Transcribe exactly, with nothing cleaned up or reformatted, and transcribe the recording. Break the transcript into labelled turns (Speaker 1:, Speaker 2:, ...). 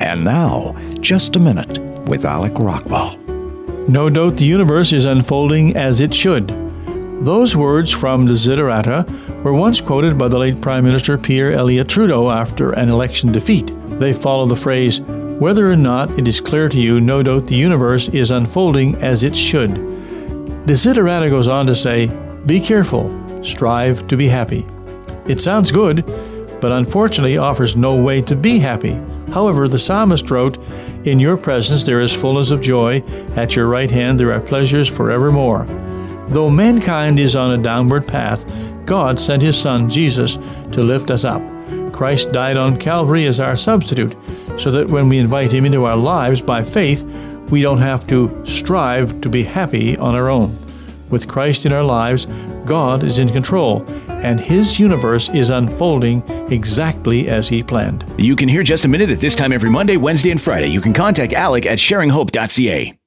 Speaker 1: And now, Just a Minute with Alec Rockwell.
Speaker 2: No doubt the universe is unfolding as it should. Those words from Desiderata were once quoted by the late Prime Minister Pierre Elliott Trudeau after an election defeat. They follow the phrase, "Whether or not it is clear to you, no doubt the universe is unfolding as it should." Desiderata goes on to say, "Be careful, strive to be happy." It sounds good, but unfortunately offers no way to be happy. However, the psalmist wrote, "In your presence there is fullness of joy, at your right hand there are pleasures forevermore." Though mankind is on a downward path, God sent His Son, Jesus, to lift us up. Christ died on Calvary as our substitute, so that when we invite Him into our lives by faith, we don't have to strive to be happy on our own. With Christ in our lives, God is in control, and His universe is unfolding exactly as He planned.
Speaker 3: You can hear Just a Minute at this time every Monday, Wednesday, and Friday. You can contact Alec at sharing hope dot c a.